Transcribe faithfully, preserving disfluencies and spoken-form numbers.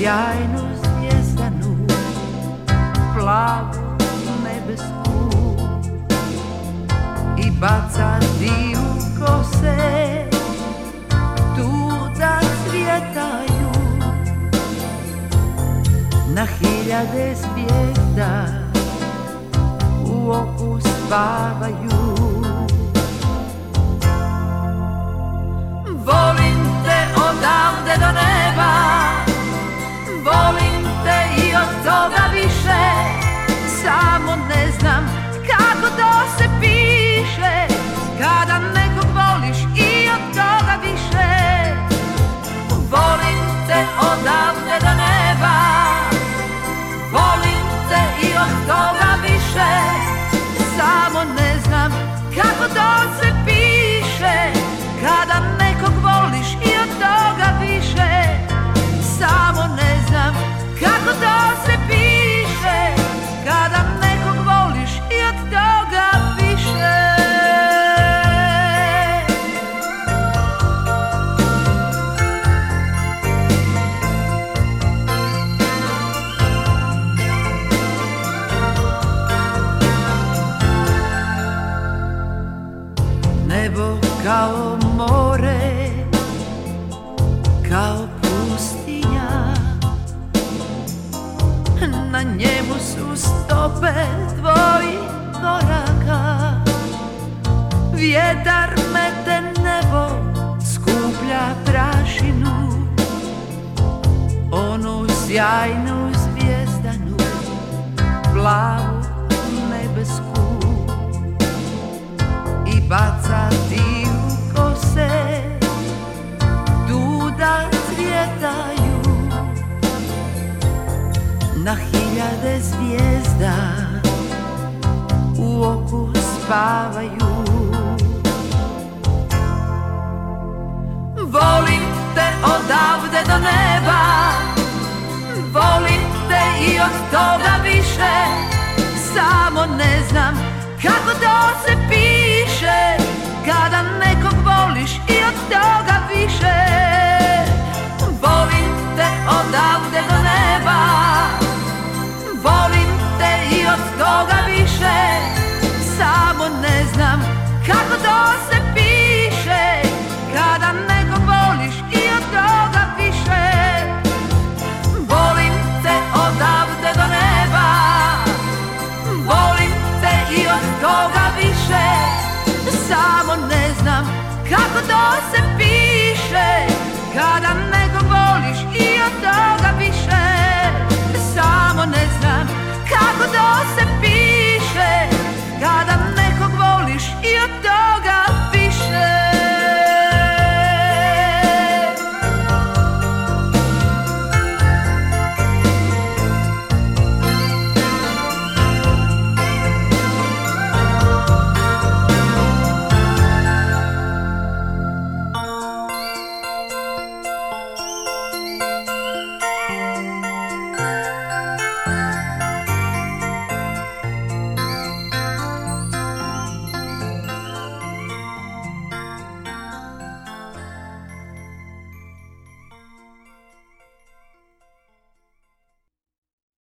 sjajnu zvijezdanu, plavu nebesku, i bacati u kose tu da cvjetaju na hiljade zvijezda, u oku spavaju. Volim te odavde do neba, volim te i od toga više, samo ne znam kako to se piše, kada nekog voliš i od toga više. Volim te odavde do neba, volim te i od toga više, samo ne znam kako to se piše, kada nekog voliš i od toga više, samo ne znam kako to se piše, kada nekog voliš i od toga više. Nebo kao more, kao pustinja, na njemu su stope tvojih koraka. Vjetar mete nebo, skuplja prašinu, onu sjajnu zvijezdanu, plavu nebesku, i bacati u kose tu da cvjetaju na hiljade zvijezda, u oku spavaju. Volim te odavde do neba, volim te i od toga više, samo ne znam kako to se piše, kada nekog voliš i od toga više. Volim te odavde do neba, volim te i od toga više, samo ne znam kako to se piše, kada nekog voliš i od toga više. Volim te odavde do neba, volim te i od toga više, samo ne znam kako to se piše, kada ne